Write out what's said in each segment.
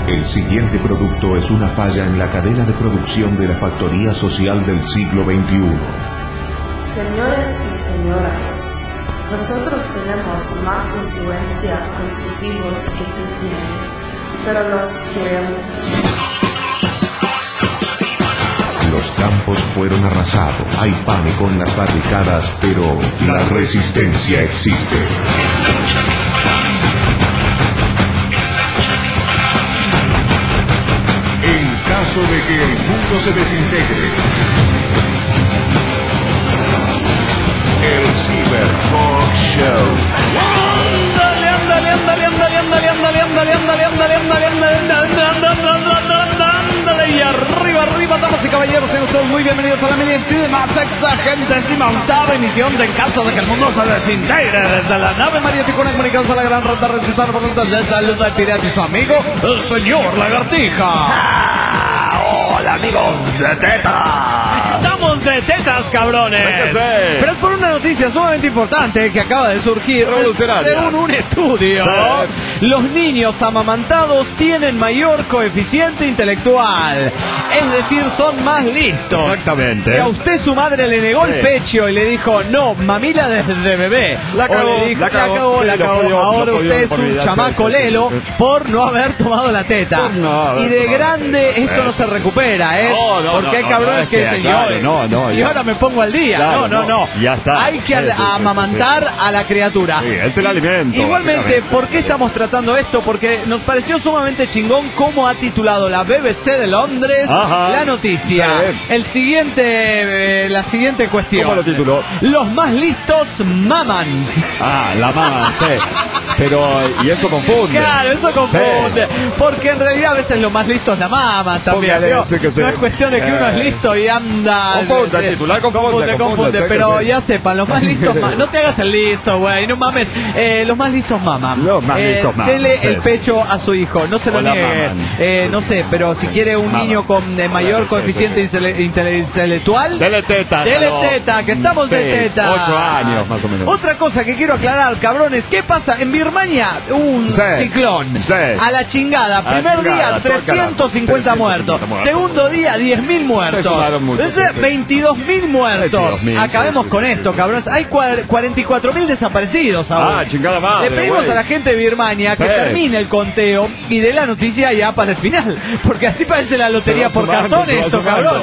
El siguiente producto es una falla en la cadena de producción de la factoría social del siglo XXI. Señores y señoras, nosotros tenemos más influencia con sus hijos que tú tienes, pero los queremos. Los campos fueron arrasados, hay pánico en las barricadas, pero la resistencia existe. En caso de que el mundo se desintegre, el Cyber Talk Show. Y arriba, damas y caballeros, sean ustedes muy bienvenidos a la más sexagentésima octava emisión de En caso de que el mundo se desintegre, desde la nave María Tijuana, comunicados a la gran ronda resistada por tanto de salud al pirata y su amigo, el señor Lagartija. Hola amigos de Teta. Estamos de tetas, cabrones. Pero es por una noticia sumamente importante que acaba de surgir. Según un estudio, los niños amamantados tienen mayor coeficiente intelectual. Es decir, son más listos. Exactamente. Si a usted su madre le negó el pecho y le dijo, no, mamila desde bebé, la cagó. Ahora usted es un chamaco lelo por no haber tomado la teta. Y de grande esto no se recupera, ¿eh? Porque hay cabrones que dicen, y ahora me pongo al día. No. Ya está. Hay que amamantar a la criatura. Sí, es el alimento. Igualmente, ¿por qué estamos tratando esto? Porque nos pareció sumamente chingón cómo ha titulado la BBC de Londres la noticia. Sí. La siguiente cuestión. ¿Cómo lo tituló? Los más listos maman. La maman, sí. Pero, y eso confunde. Claro, eso confunde. Sí. Porque en realidad a veces los más listos la maman también. No es cuestión de que uno es listo y anda. Confunde, titular confunde. Pero ya sepan, los más listos no te hagas el listo, güey, no mames. Los más listos maman. Los más listos maman. Dele el pecho a su hijo, no se lo niegue. No sé, pero si quiere un niño con mayor coeficiente intelectual, dele teta, que estamos de teta. 8 años más o menos. Otra cosa que quiero aclarar, cabrones, ¿qué pasa? En Birmania, un ciclón. A la chingada. Primer día, 350 muertos. Segundo día, 10.000 muertos. 22.000 muertos. Acabemos con esto, cabrones. Hay 44.000 desaparecidos ahora. Chingada madre. Le pedimos a la gente de Birmania que termine el conteo y dé la noticia ya para el final. Porque así parece la lotería por cartones esto, cabrón.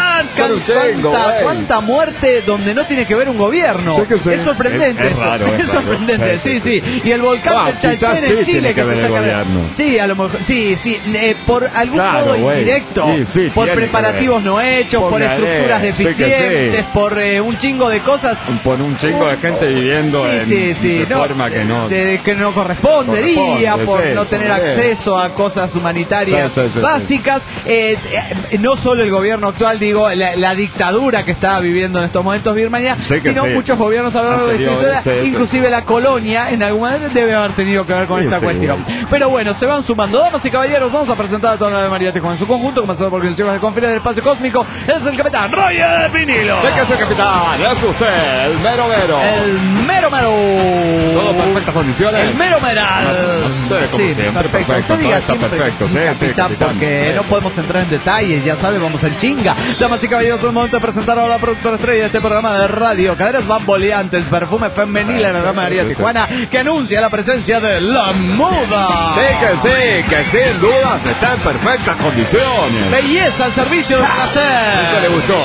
¿Cuánta muerte donde no tiene que ver un gobierno? Es sorprendente. Es raro. Es sorprendente, sí. Y el volcán de Chaltén en Chile que se está cargando. Sí, a lo mejor. Sí. Por algún modo indirecto. Por preparativos no hechos, por estructuras deficientes, por un chingo de cosas. Por un chingo de gente viviendo de forma que no correspondería, por no tener acceso a cosas humanitarias básicas. No solo el gobierno actual, digo, la dictadura que está viviendo en estos momentos Birmania, sino muchos gobiernos a lo largo de la historia, inclusive la colonia en algún momento debe haber tenido que ver con esta cuestión. Pero bueno, se van sumando. Damas y caballeros, vamos a presentar a toda la María Tijuana en su conjunto, comenzando por organizaciones de conferencia del espacio cósmico. Es el capitán Roger Vinilo. Sé que es el capitán, es usted, el mero. El mero. Todo perfectas condiciones. El mero meral. Sí, perfecto. Está perfecto, capitán, porque no podemos entrar en detalles, ya sabe, vamos en chinga. Damas y caballeros, es el momento de presentar a la productora estrella de este programa de radio, caderas bamboleantes, perfume femenil en la María Tijuana, que anuncia la presencia de La Muda. Sí, que sin dudas está en perfectas condiciones. Belleza al servicio del placer. Eso le gustó,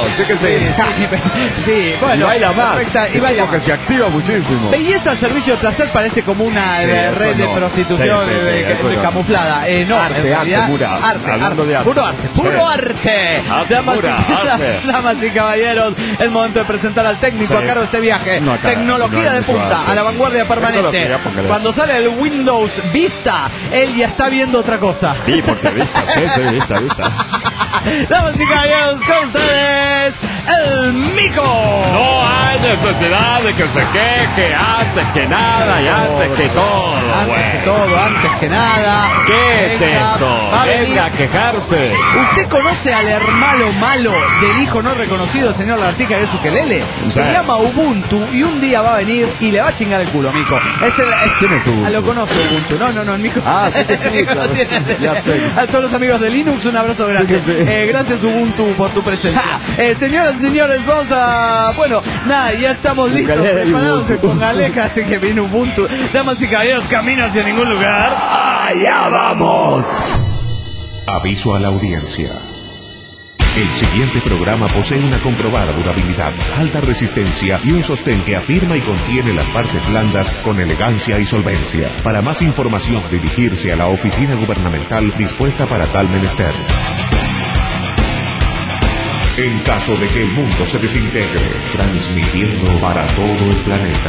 sí, bueno. Y baila más. Y baila porque se activa muchísimo. Belleza al servicio del placer parece como una red de prostitución camuflada. No, puro arte. Damas y caballeros, el momento de presentar al técnico a cargo de este viaje. Tecnología de punta, a la vanguardia permanente. Cuando sale el Windows Vista, él ya está viendo otra cosa. Sí, porque Vista. Damas y caballeros, con ustedes, el Mico. No hay necesidad de que se queje antes que nada y antes que todo, Antes que nada. ¿Qué es esto? Venga a quejarse. ¿Usted conoce al hermano malo del hijo no reconocido del señor Lagartija de Ukelele? Se llama Ubuntu y un día va a venir y le va a chingar el culo, Mico. ¿Quién es Ubuntu? Lo conozco, Ubuntu. No, el Mico. Sí, claro. Ya sé. A todos los amigos de Linux, un abrazo grande. Sí. Gracias, Ubuntu, por tu presencia. Señoras y señores, vamos a... Bueno, nada, ya estamos listos, preparados con Aleja, así que viene Ubuntu. Damas y caballeros, camino hacia ningún lugar. ¡Allá vamos! Aviso a la audiencia. El siguiente programa posee una comprobada durabilidad, alta resistencia y un sostén que afirma y contiene las partes blandas con elegancia y solvencia. Para más información, dirigirse a la oficina gubernamental dispuesta para tal menester. En caso de que el mundo se desintegre, transmitiendo para todo el planeta.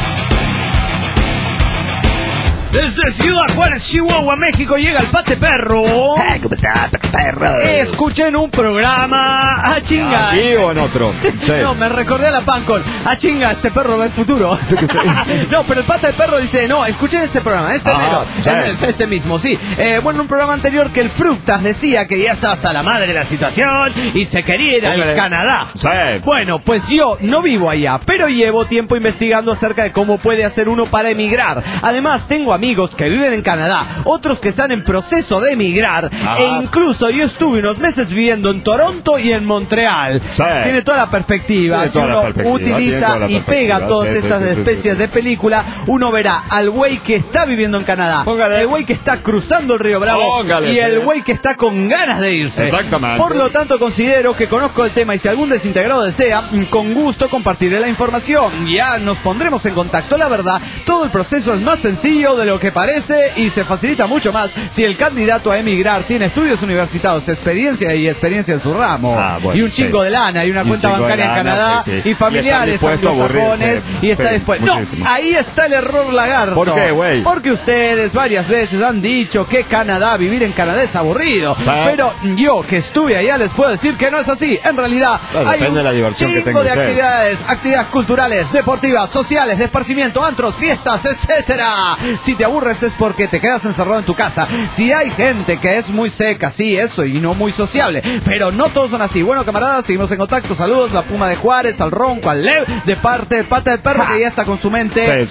Desde Ciudad Juárez, Chihuahua, México, llega el Pate Perro. ¿Cómo está, perro? Escuché en un programa. Chinga. ¿Aquí o en otro? Sí. No, me recordé a la Pancol. Chinga, este perro ve el futuro. Sí. No, pero el Pate Perro dice, no, escuchen este programa, este mismo, sí. Bueno, un programa anterior que el Fructas decía que ya estaba hasta la madre de la situación y se quería ir al Canadá. Sí. Bueno, pues yo no vivo allá, pero llevo tiempo investigando acerca de cómo puede hacer uno para emigrar. Además, tengo amigos que viven en Canadá, otros que están en proceso de emigrar, e incluso yo estuve unos meses viviendo en Toronto y en Montreal. Sí. Tiene toda la perspectiva. Si uno utiliza y pega todas estas especies de película, uno verá al güey que está viviendo en Canadá, el güey que está cruzando el río Bravo y el güey que está con ganas de irse. Exactamente. Por lo tanto, considero que conozco el tema y si algún desintegrado desea, con gusto compartiré la información. Ya nos pondremos en contacto. La verdad, todo el proceso es más sencillo de lo que parece y se facilita mucho más si el candidato a emigrar tiene estudios universitarios, experiencia en su ramo, y un chingo de lana y una cuenta bancaria en Canadá y familiares anglosajones y está dispuesto. No, ahí está el error, lagarto. ¿Por qué, güey? Porque ustedes varias veces han dicho que vivir en Canadá es aburrido, pero yo que estuve allá les puedo decir que no es así. En realidad hay un de la diversión que chingo tenga de actividades culturales, deportivas, sociales, de esparcimiento, antros, fiestas, etcétera. Si te aburres es porque te quedas encerrado en tu casa. Si hay gente que es muy seca, sí, eso, y no muy sociable, pero no todos son así. Bueno, camaradas, seguimos en contacto. Saludos, la Puma de Juárez, al Ronco, al Lev, de parte de Pata de Perro, que ya está con su mente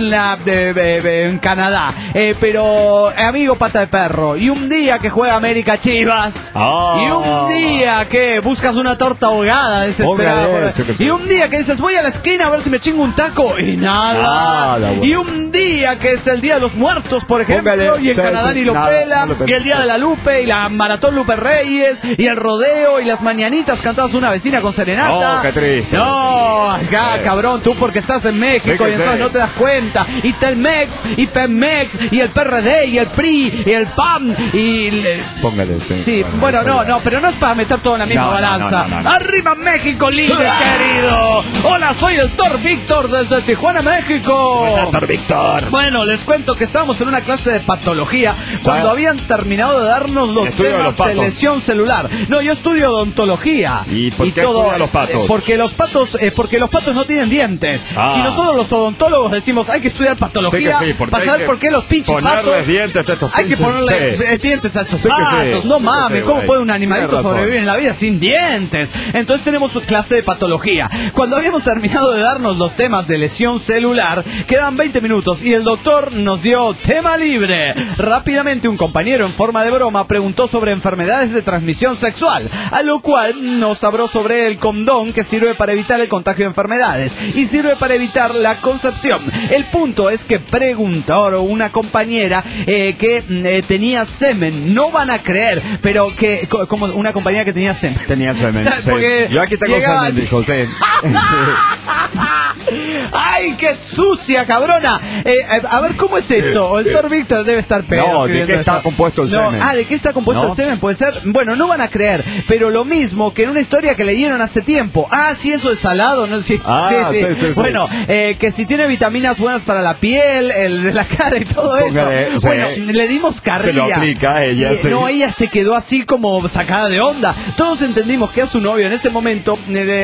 en Canadá. Pero, amigo Pata de Perro, y un día que juega América Chivas, y un día que buscas una torta ahogada desesperada, y un día que dices, voy a la esquina a ver si me chingo un taco, y nada, y un día que es el Día de los Muertos, por ejemplo, y en Canadá ni lo pela, y el Día de la Lupe, y la Maratón Lupe Reyes, y el rodeo, y las mañanitas cantadas una vecina con serenata. Qué triste. No, acá, cabrón, tú porque estás en México y entonces no te das cuenta. Y Telmex, y Pemex, y el PRD, y el PRI, y el PAN, y... Póngale, sí, bueno, no, pero no es para meter todo en la misma balanza. No. ¡Arriba México, libre querido! Hola, soy el Thor Víctor desde Tijuana, México. Hola, Thor Víctor. Bueno, les cuento que estábamos en una clase de patología cuando habían terminado de darnos los temas de lesión celular. No, yo estudio odontología. ¿Y por qué estudia los patos? Porque los patos no tienen dientes. Y nosotros los odontólogos decimos, hay que estudiar patología para saber por qué los pinches patos... dientes a estos hay que ponerle dientes a estos patos. No mames, ¿cómo puede un animalito sobrevivir en la vida sin dientes? Entonces tenemos su clase de patología. Cuando habíamos terminado de darnos los temas de lesión celular, quedan 20 minutos y el doctor nos dio tema libre. Rápidamente un compañero en forma de broma preguntó sobre enfermedades de transmisión sexual, a lo cual nos habló sobre el condón, que sirve para evitar el contagio de enfermedades y sirve para evitar la concepción. El punto es que preguntó una compañera que tenía semen. No van a creer, pero que como una compañera que tenía semen. Tenía semen, sí. Yo aquí tengo semen, dijo, sí. ¡Ay, qué sucia, cabrona! A ver, ¿cómo es esto? O el Thor Víctor debe estar peor. No, ¿de qué está compuesto el semen? ¿de qué está compuesto el semen? Puede ser. Bueno, no van a creer, pero lo mismo que en una historia que leyeron hace tiempo. Sí, eso es salado, ¿no? Sí. Sí. Bueno, que si tiene vitaminas buenas para la piel, el de la cara y todo eso. Bueno, le dimos carrilla. Se lo aplica a ella. Sí. No, ella se quedó así como sacada de onda. Todos entendimos que a su novio en ese momento...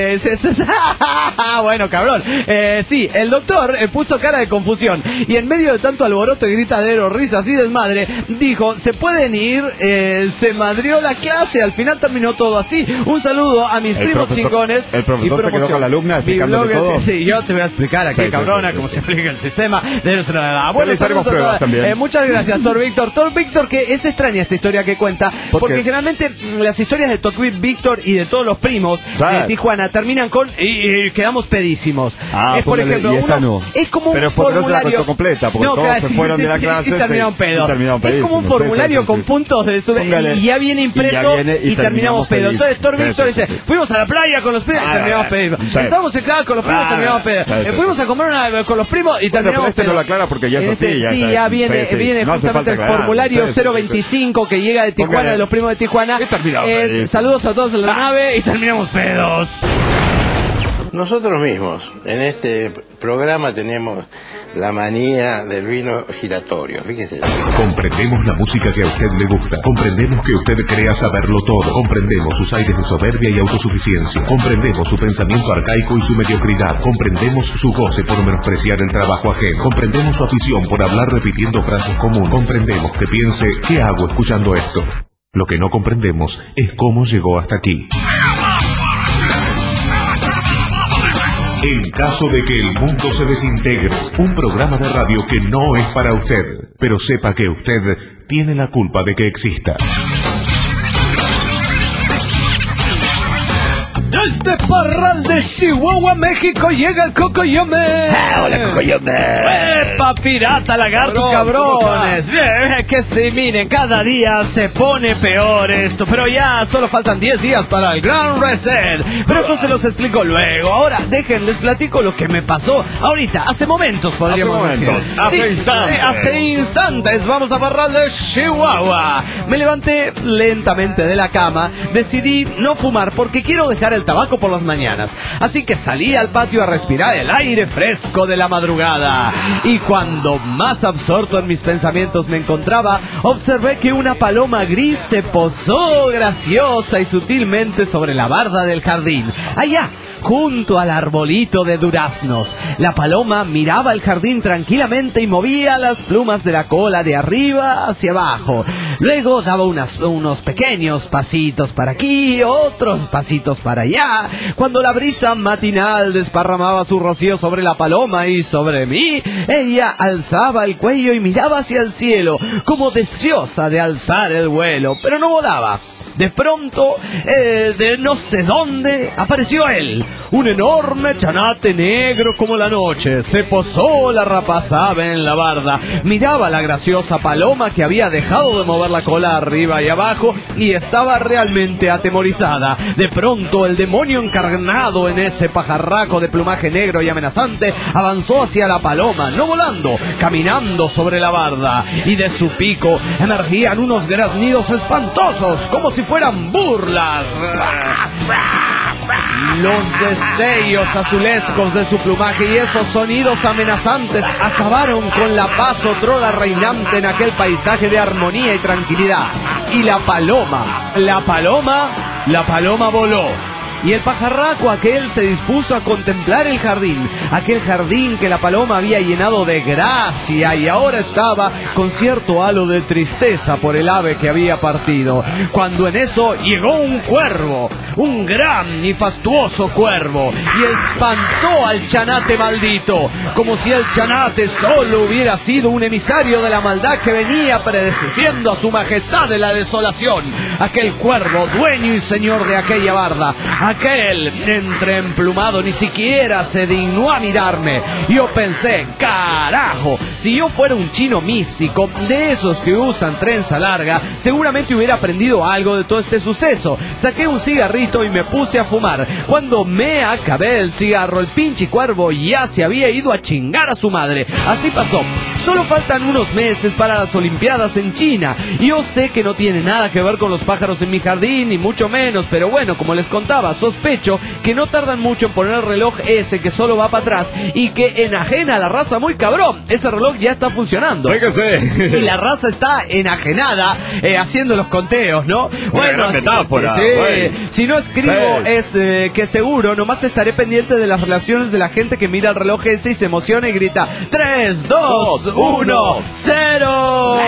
bueno, cabrón. Sí, el doctor puso cara de confusión y en medio de tanto alboroto y gritadero, risas y desmadre, dijo, se pueden ir, se madrió la clase, al final terminó todo así. Un saludo a mis primos chingones. El profesor se quedó con la alumna explicándole todo. Sí, yo te voy a explicar aquí, cabrona, cómo se explica el sistema. Bueno, pruebas también. Muchas gracias, Thor Víctor. Thor Víctor, que es extraña esta historia que cuenta, porque generalmente las historias de Thor Víctor y de todos los primos de Tijuana terminan con y quedamos pedísimos. Por ejemplo, es como un formulario. No completa, porque todos se fueron de la clase y terminaron pedos. Es como un formulario con puntos de su y ya viene impreso y terminamos pedos. Entonces Thor Víctor dice, fuimos a la playa con los primos y terminamos pedos. Estábamos en casa con los primos y terminamos pedos. Fuimos a comer con los primos y terminamos pedos. No lo aclara porque ya es así. Sí, ya viene justamente el formulario 025 que llega de Tijuana, de los primos de Tijuana. Saludos a todos en la nave y terminamos pedos. Nosotros mismos, en este programa tenemos la manía del vino giratorio, fíjese. Comprendemos la música que a usted le gusta. Comprendemos que usted crea saberlo todo. Comprendemos sus aires de soberbia y autosuficiencia. Comprendemos su pensamiento arcaico y su mediocridad. Comprendemos su goce por menospreciar el trabajo ajeno. Comprendemos su afición por hablar repitiendo frases comunes. Comprendemos que piense, ¿qué hago escuchando esto? Lo que no comprendemos es cómo llegó hasta aquí. En caso de que el mundo se desintegre, un programa de radio que no es para usted, pero sepa que usted tiene la culpa de que exista. Desde Parral de Chihuahua, México, llega el Cocoyome. Hola, Cocoyome. ¡Epa, pirata, lagarto, cabrones! Bien, que sí, miren, cada día se pone peor esto, pero ya solo faltan 10 días para el Gran Reset. Pero eso se los explico luego. Ahora, les platico lo que me pasó ahorita, hace momentos, podríamos decir. Hace instantes, vamos a Parral de Chihuahua. Me levanté lentamente de la cama, decidí no fumar porque quiero dejar el tabaco por las mañanas, así que salí al patio a respirar el aire fresco de la madrugada, y cuando más absorto en mis pensamientos me encontraba, observé que una paloma gris se posó graciosa y sutilmente sobre la barda del jardín, allá junto al arbolito de duraznos. La paloma miraba el jardín tranquilamente y movía las plumas de la cola de arriba hacia abajo. Luego daba unos pequeños pasitos para aquí, otros pasitos para allá. Cuando la brisa matinal desparramaba su rocío sobre la paloma y sobre mí, ella alzaba el cuello y miraba hacia el cielo, como deseosa de alzar el vuelo, pero no volaba. De pronto, de no sé dónde, apareció él, un enorme chanate negro como la noche. Se posó la rapazave en la barda, miraba a la graciosa paloma que había dejado de mover la cola arriba y abajo y estaba realmente atemorizada. De pronto, el demonio encarnado en ese pajarraco de plumaje negro y amenazante avanzó hacia la paloma, no volando, caminando sobre la barda, y de su pico emergían unos graznidos espantosos, como si fueran burlas. Los destellos azulescos de su plumaje y esos sonidos amenazantes acabaron con la paz otrora reinante en aquel paisaje de armonía y tranquilidad. Y la paloma voló. Y el pajarraco aquel se dispuso a contemplar el jardín, aquel jardín que la paloma había llenado de gracia y ahora estaba con cierto halo de tristeza por el ave que había partido. Cuando en eso llegó un cuervo, un gran y fastuoso cuervo, y espantó al chanate maldito, como si el chanate solo hubiera sido un emisario de la maldad que venía predeciendo a su majestad de la desolación. Aquel cuervo, dueño y señor de aquella barda, Aquel entre emplumado ni siquiera se dignó a mirarme. Yo pensé, carajo, si yo fuera un chino místico, de esos que usan trenza larga, seguramente hubiera aprendido algo de todo este suceso. Saqué un cigarrito y me puse a fumar. Cuando me acabé el cigarro, el pinche cuervo ya se había ido a chingar a su madre. Así pasó. Solo faltan unos meses para las Olimpiadas en China. Yo sé que no tiene nada que ver con los pájaros en mi jardín, ni mucho menos, pero bueno, como les contaba, sospecho que no tardan mucho en poner el reloj ese que solo va para atrás y que enajena a la raza muy cabrón. Ese reloj ya está funcionando. Sí que sí. Y la raza está enajenada haciendo los conteos, ¿no? Bueno, metáfora. Sí. Bueno. Si no escribo, sí, es que seguro, nomás estaré pendiente de las relaciones de la gente que mira el reloj ese y se emociona y grita 3, 2, 1, 0.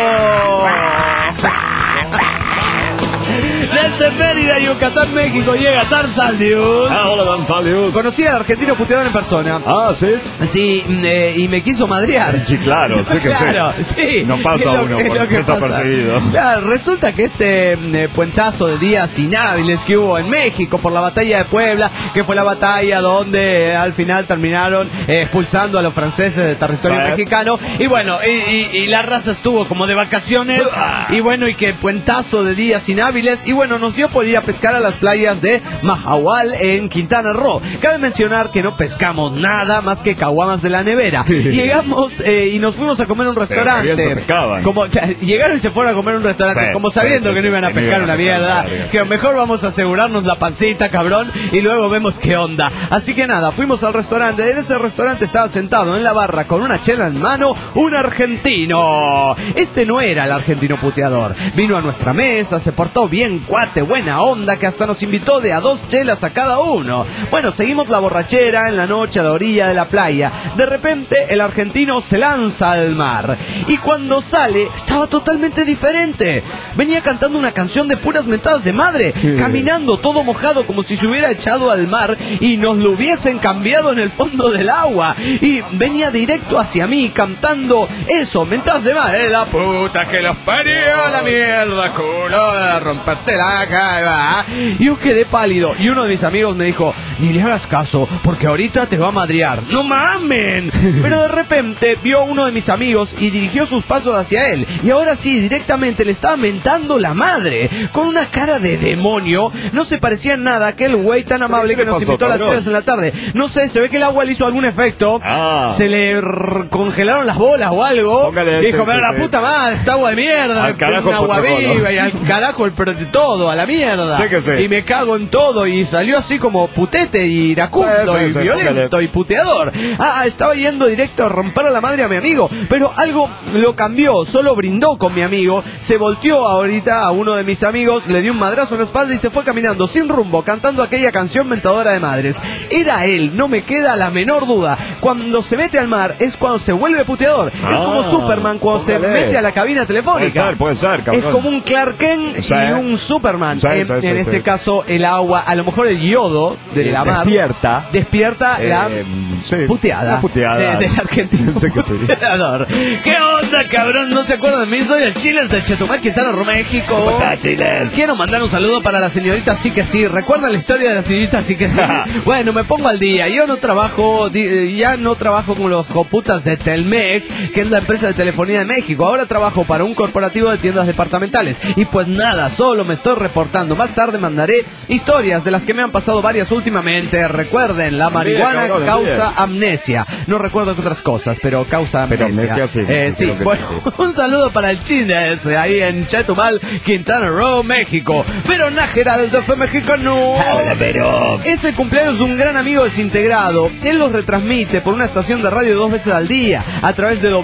Desde Mérida, Yucatán, México, llega Tarzan News. Hola, Tarzan News. Conocí al argentino puteador en persona. Ah, ¿sí? Sí, y me quiso madrear. Sí, claro, sí que claro, sí. No pasa uno porque está perseguido. Claro, resulta que este puentazo de días inhábiles que hubo en México por la batalla de Puebla, que fue la batalla donde al final terminaron expulsando a los franceses del territorio mexicano. Y bueno, y la raza estuvo como de vacaciones. Y bueno, y que puentazo de días inhábiles. Y bueno, nos dio por ir a pescar a las playas de Mahahual en Quintana Roo. Cabe mencionar que no pescamos nada más que caguamas de la nevera. Llegamos y nos fuimos a comer a un restaurante. Como llegaron y se fueron a comer a un restaurante, como sabiendo que no iban a pescar una mierda. Que mejor vamos a asegurarnos la pancita, cabrón, y luego vemos qué onda. Así que nada, fuimos al restaurante. En ese restaurante estaba sentado en la barra con una chela en mano un argentino. Este no era el argentino puteador. Vino a nuestra mesa, se portó bien cuate, buena onda, que hasta nos invitó de a 2 chelas a cada uno. Bueno, seguimos la borrachera en la noche a la orilla de la playa. De repente el argentino se lanza al mar y cuando sale estaba totalmente diferente. Venía cantando una canción de puras mentadas de madre, caminando todo mojado como si se hubiera echado al mar y nos lo hubiesen cambiado en el fondo del agua, y venía directo hacia mí cantando eso, mentadas de madre. La puta que los parió, la mierda, culo, de romperte la cara. Y yo quedé pálido y uno de mis amigos me dijo, ni le hagas caso porque ahorita te va a madrear. ¡No mamen! Pero de repente vio a uno de mis amigos y dirigió sus pasos hacia él, y ahora sí, directamente le estaba mentando la madre con una cara de demonio. No se parecía en nada a aquel güey tan amable que nos invitó a las 3 en la tarde. No sé, se ve que el agua le hizo algún efecto. Se le congelaron las bolas o algo. Dijo, pero la puta madre, esta agua de mierda, al carajo una agua viva, y al carajo pero de todo, a la mierda. Sí que sí. Y me cago en todo, y salió así como putete y iracundo y violento y puteador. Estaba yendo directo a romper a la madre a mi amigo, pero algo lo cambió. Solo brindó con mi amigo, se volteó ahorita a uno de mis amigos, le dio un madrazo en la espalda y se fue caminando sin rumbo, cantando aquella canción mentadora de madres. Era él, no me queda la menor duda. Cuando se mete al mar es cuando se vuelve puteador. Es como Superman cuando se mete a la cabina telefónica. Puede ser, cabrón. Es como un Clark Kent y un Superman. En este caso, el agua, a lo mejor el yodo de la mar despierta la puteada, del argentino puteador. ¿Qué onda, cabrón? ¿No se acuerdan de mí? Soy el Chiles de Chetumal, Quintana Roo, México. ¿Cómo estás, Chiles? Quiero mandar un saludo para la señorita Sí que Sí. ¿Recuerdan la historia de la señorita Sí que Sí? Bueno, me pongo al día. Yo no trabajo, ya no trabajo con los joputas de Telmex, que es la empresa de telefonía de México. Ahora trabajo para un corporativo de tiendas departamentales. Y pues nada, solo me estoy reportando. Más tarde mandaré historias de las que me han pasado varias últimamente. Recuerden, la marihuana causa amnesia. No recuerdo que otras cosas, pero causa amnesia. Pero amnesia sí. Bueno, un saludo para el Chines, ahí en Chetumal, Quintana Roo, México. Pero Nájera del DF mexicano. Hola, pero es el cumpleaños de un gran amigo desintegrado. Él los retransmite por una estación de radio 2 veces al día a través de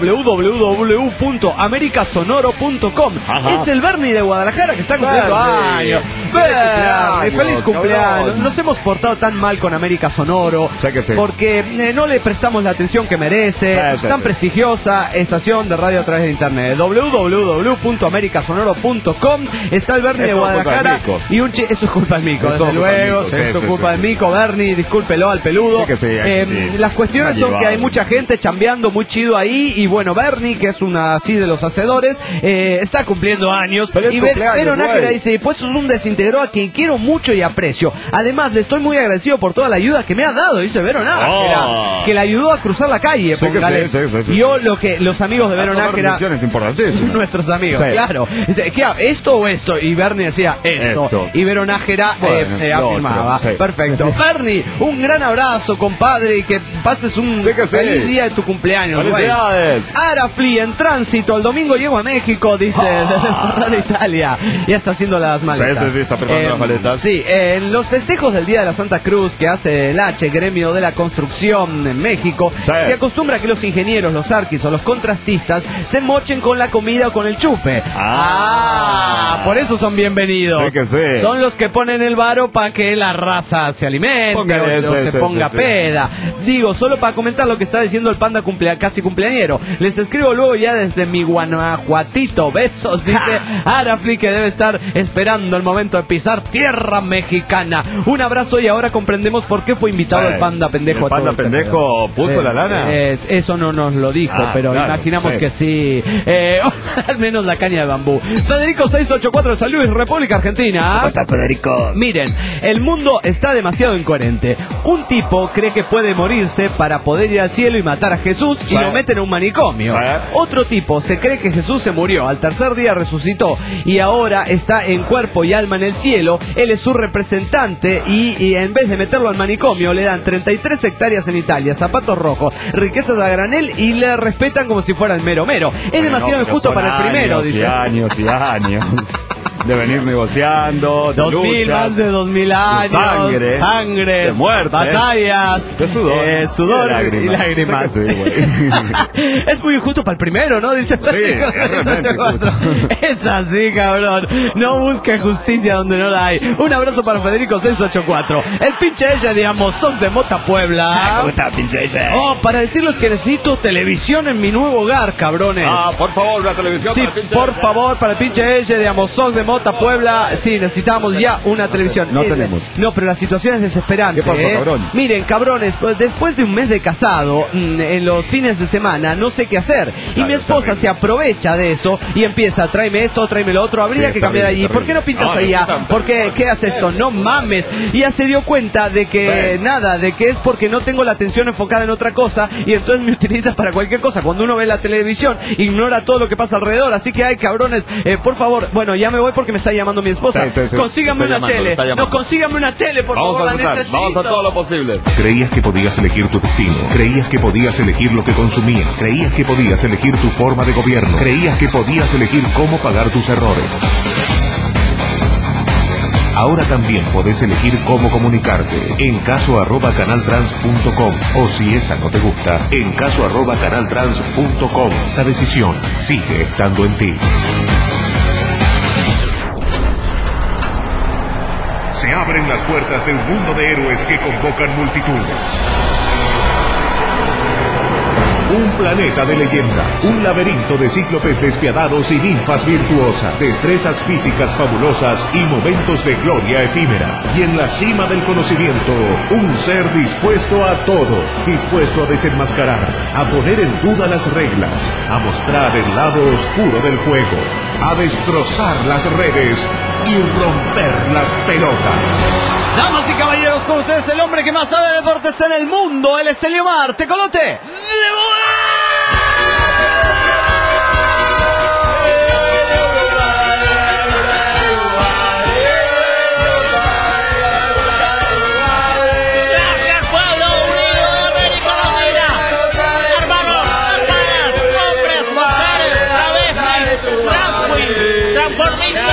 www.americasonoro.com. Es el Bernie de Guadalajara que está cumpliendo años. Bernie, feliz cumpleaños. Nos hemos portado tan mal con América Sonoro, porque no le prestamos la atención que merece. Tan prestigiosa estación de radio a través de internet. www.americasonoro.com. Está el Bernie de Guadalajara y un eso es culpa del Mico, desde luego. Esto es culpa del Mico, Bernie, discúlpelo al peludo. Las cuestiones son que hay mucha gente chambeando muy chido ahí. Y bueno, Bernie, que es una así de los hacedores, está cumpliendo años. Y Vero Nájera dice, pues es un desintegró a quien quiero mucho y aprecio. Además, le estoy muy agradecido por toda la ayuda que me ha dado, dice Vero Nájera, que le ayudó a cruzar la calle. Y yo, los amigos de Vero Nájera, nuestros amigos, claro. Dice, ¿qué esto o esto? Y Bernie decía, esto. Y Vero Nájera afirmaba. Perfecto. Bernie, un gran abrazo, compadre, y que pases un feliz día de tu cumpleaños. ¡Felicidades! Arafli en tránsito, el domingo llego a México, dice, desde Italia. Ya está haciendo las maletas. Sí, está preparando las maletas. Sí, en los festejos del Día de la Santa Cruz que hace el H, gremio de la construcción en México, se acostumbra a que los ingenieros, los arquis o los contrastistas se mochen con la comida o con el chupe. Por eso son bienvenidos. Son los que ponen el varo para que la raza se alimente o se ponga peda. Digo, solo para comentar lo que está diciendo el panda casi cumpleañero. Les escribo luego ya desde mi Guanajuatito. Besos, dice Arafli, que debe estar esperando el momento de pisar tierra mexicana. Un abrazo, y ahora comprendemos por qué fue invitado el panda pendejo. ¿El panda pendejo puso la lana? Eso no nos lo dijo, pero imaginamos que sí. Al menos la caña de bambú. Federico 684 de San Luis, República Argentina. ¿Cómo está, Federico? Miren, el mundo está demasiado incoherente. Un tipo cree que puede morirse para poder ir al cielo y matar a Jesús y lo meten en un manicomio. Otro tipo se cree que Jesús se murió, al tercer día resucitó y ahora está en cuerpo y alma en el cielo. Él es su representante y en vez de meterlo al manicomio le dan 33 hectáreas en Italia, zapatos rojos, riquezas a granel y le respetan como si fuera el mero mero. Es demasiado injusto para el primero, dice. Años de venir negociando, de 2000, más de 2000 años, sangre, de muerte, batallas, de sudor y lágrimas. Es muy injusto para el primero, ¿no? Dice es así, cabrón. No busque justicia donde no la hay. Un abrazo para Federico 684. El pinche ella, digamos, son de Mota Puebla. ¿Cómo está, pinche ella? Para decirles que necesito televisión en mi nuevo hogar, cabrones. Por favor, la televisión. Sí, por favor, para el pinche ella, digamos, son de Mota Puebla. Sí, necesitamos ya una televisión. No tenemos. No, pero la situación es desesperante. ¿Qué pasó, cabrón? Miren, cabrones, pues, después de un mes de casado, en los fines de semana, no sé qué hacer. Y mi esposa se aprovecha de eso y empieza, tráeme esto, tráeme lo otro, habría que cambiar allí. ¿Por qué no pintas allá? ¿Por qué haces esto? No mames. Y ya se dio cuenta de que de que es porque no tengo la atención enfocada en otra cosa y entonces me utilizas para cualquier cosa. Cuando uno ve la televisión, ignora todo lo que pasa alrededor. Así que, cabrones, por favor, bueno, ya me voy porque me está llamando mi esposa. Consígame una tele. No, consígame una tele, por favor, la necesito. Vamos a todo lo posible. Creías que podías elegir tu destino. Creías que podías elegir lo que consumías. Creías que podías elegir tu forma de gobierno. Creías que podías elegir cómo pagar tus errores. Ahora también podés elegir cómo comunicarte en caso@canaltrans.com o si esa no te gusta, en caso@canaltrans.com. La decisión sigue estando en ti. Se abren las puertas de un mundo de héroes que convocan multitudes. Un planeta de leyenda, un laberinto de cíclopes despiadados y ninfas virtuosas, destrezas físicas fabulosas y momentos de gloria efímera. Y en la cima del conocimiento, un ser dispuesto a todo, dispuesto a desenmascarar, a poner en duda las reglas, a mostrar el lado oscuro del juego, a destrozar las redes y romper las pelotas. Damas y caballeros, con ustedes el hombre que más sabe de deportes en el mundo. Él es Eliomar Tecolote. Gracias, pueblo unido de América Latina. Hermanos, hermanas, hombres, mujeres, travestis, drag queens, transformistas,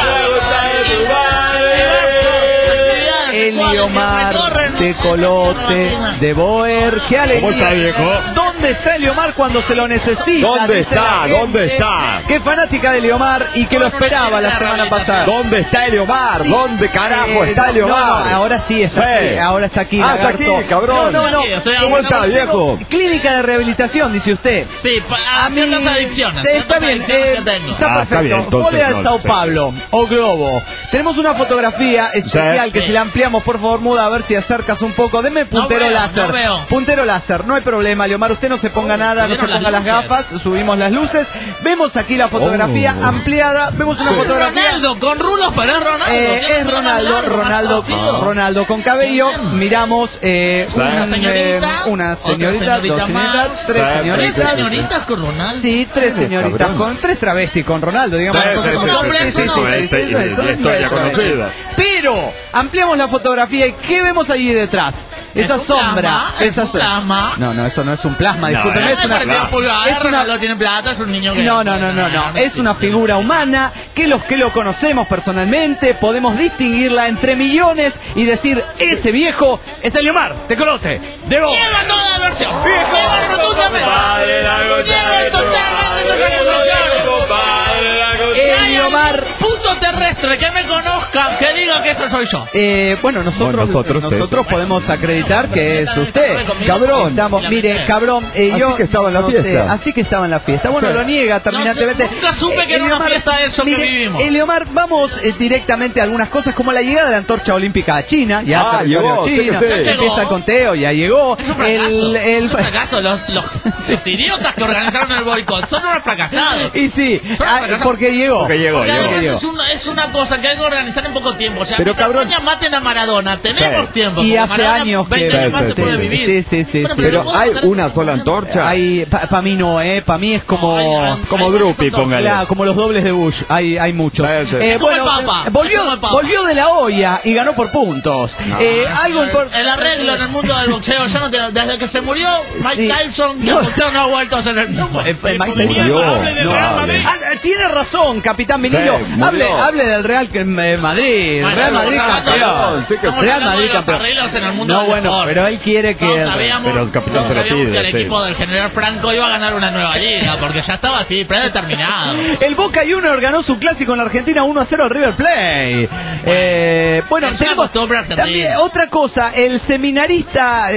Eliomar Tecolote de Boer. ¡Qué alegría! ¿Cómo está, viejo? ¿Dónde ¿Dónde está Eliomar cuando se lo necesita? ¿Dónde Dice la está? gente, ¿Dónde está? que es fanática de Eliomar y que lo esperaba la semana pasada. ¿Dónde está Eliomar? Sí. ¿Dónde carajo está Eliomar? No, ahora sí está aquí, ahora está aquí. Ah, está aquí, lagarto. cabrón. No. ¿Cómo está, viejo? Clínica de rehabilitación, dice usted. Sí, A ciertas mí- adicciones. Está bien, que tengo. está Ah, perfecto. está bien, entonces, Fobia de no, Sao sí. Pablo o Globo. Tenemos una fotografía especial que Sí. si la ampliamos, por favor, muda, a ver si acercas un poco. Deme puntero veo, láser. no veo. Puntero láser, no hay problema, Leomar. Usted no se ponga nada, no se subieron ponga las las luces. gafas. Subimos las luces. Vemos aquí la fotografía ampliada. Vemos una fotografía. Ronaldo, con rulos, pero es Ronaldo. Tiene Es pelo Ronaldo, largo, Ronaldo, más cocido. Ronaldo con cabello. Miramos Una señorita, una otra señorita, dos señorita más. señoritas, tres Sí, señoritas. ¿Tres señoritas con Ronaldo? Sí, tres señoritas cabrón. con tres travestis con Ronaldo, digamos. Sí, Entonces, sí, son sí, hombres, sí, son sí, hombres, sí, sí, sí, son y historia hombres. conocida. Pero ampliamos la fotografía y ¿qué vemos allí detrás? Esa un sombra, plasma, esa es un plasma. No, eso no es un plasma, discúlpeme, es una Es Ronaldo tiene plata, es un niño que... no, es una figura humana que los que lo conocemos personalmente podemos distinguirla entre millones y decir, ese viejo es Eliomar Tecolote de Voz. ¡Niega toda la versión! ¡Niega rotundamente! ¡Niega totalmente esa acusación! Eliomar. Puto terrestre que me conozca, que diga que esto soy yo. Bueno, nosotros podemos acreditar que es usted. Cabrón. Mire, cabrón, Así que estaba en la fiesta. Así que estaba en la fiesta. Bueno, Sí. lo niega terminantemente. Nunca supe que era una fiesta de eso que vivimos. Eliomar, vamos directamente a algunas cosas como la llegada de la antorcha olímpica a China. Ya Ah, territorio llegó, sí, chino. sí. Empieza el conteo, ya llegó. Es un fracaso. Es un fracaso. Los idiotas que organizaron el boicot son unos fracasados. Y sí, fracasados. porque llegó. Porque llegó. Eso es una cosa que hay que organizar en poco tiempo. O sea, Pero, mientras cabrón, España maten a Maradona, tenemos Sí. tiempo. Y porque hace Maradona años 20 que- años más Sí, se sí, puede sí. vivir. Sí. Pero no puedo hay tener- una sola antorcha. Para mí no, para mí es como... Como Drupi, póngale. Claro, como los dobles de Bush, hay muchos. Sí, sí. Es como el Papa. Es como el Papa. volvió de la olla y ganó por puntos. Algo importante. El arreglo en el mundo del boxeo ya no tiene. Desde que se murió Mike Sí. Tyson, el No. boxeo no ha vuelto a ser el mismo. Murió. No hable. Tiene razón, Capitán Vinilo. Sí, murió. hable del Real Madrid. Bueno, Real Madrid estamos campeón. hablando- sí que- estamos Real hablando Madrid de los campeón. arreglos en el mundo No, del bueno, deporte. pero él quiere que... Todos sabíamos, Pero el capitán todos se lo sabíamos pide, que el sí. equipo del general Franco iba a ganar una nueva liga, porque ya estaba así, predeterminado. El Boca Juniors ganó su clásico en la Argentina 1-0 al River Plate. Bueno, Es una tenemos costumbre argentina. también otra cosa. El seminarista,